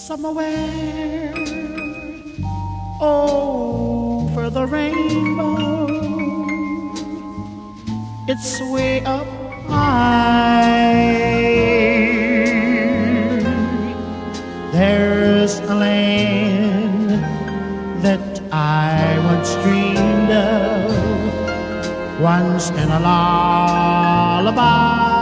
somewhere over the rainbow. It's way up high. There's a land that I once dreamed of, once in a lullaby.